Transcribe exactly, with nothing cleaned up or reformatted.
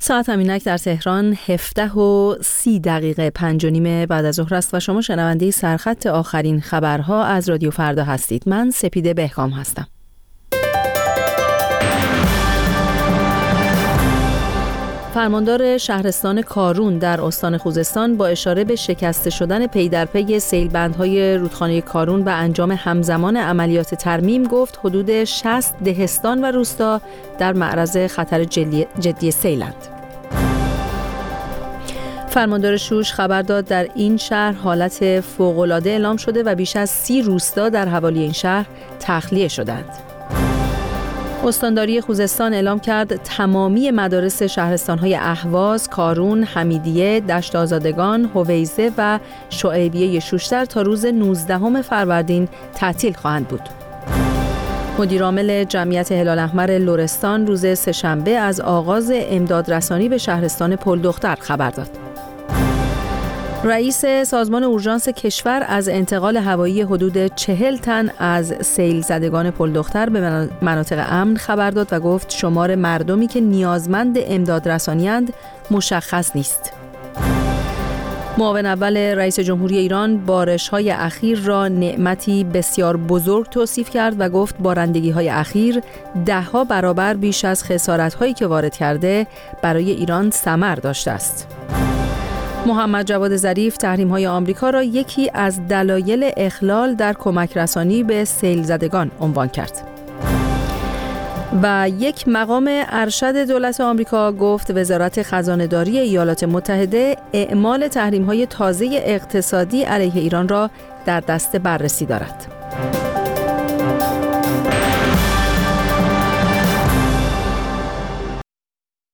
ساعت همینک در تهران هفده و سی دقیقه پنج و نیم بعد از ظهر است و شما شنونده سرخط آخرین خبرها از رادیو فردا هستید. من سپیده بهکام هستم. فرماندار شهرستان کارون در استان خوزستان با اشاره به شکسته شدن پی در پی سیلبندهای رودخانه کارون و انجام همزمان عملیات ترمیم گفت حدود شصت دهستان و روستا در معرض خطر جدی, جدی سیلند. فرماندار شوش خبر داد در این شهر حالت فوق‌العاده اعلام شده و بیش از سی روستا در حوالی این شهر تخلیه شدند. استانداری خوزستان اعلام کرد تمامی مدارس شهرستان‌های اهواز، کارون، حمیدیه، دشت آزادگان، هویزه و شعیبیه شوشتر تا روز نوزدهم فروردین تعطیل خواهند بود. مدیرعامل جمعیت هلال احمر لرستان روز سه‌شنبه از آغاز امدادرسانی به شهرستان پلدختر خبر داد. رئیس سازمان اورژانس کشور از انتقال هوایی حدود چهل تن از سیل زدگان پلدختر به مناطق امن خبر داد و گفت شمار مردمی که نیازمند امداد رسانی‌اند مشخص نیست. معاون اول رئیس جمهوری ایران بارش‌های اخیر را نعمتی بسیار بزرگ توصیف کرد و گفت بارندگی‌های اخیر ده‌ها برابر بیش از خسارت‌هایی که وارد کرده برای ایران ثمر داشته است. محمد جواد ظریف تحریم‌های آمریکا را یکی از دلایل اخلال در کمک رسانی به سیل زدگان عنوان کرد. و یک مقام ارشد دولت آمریکا گفت وزارت خزانه‌داری ایالات متحده اعمال تحریم‌های تازه اقتصادی علیه ایران را در دست بررسی دارد.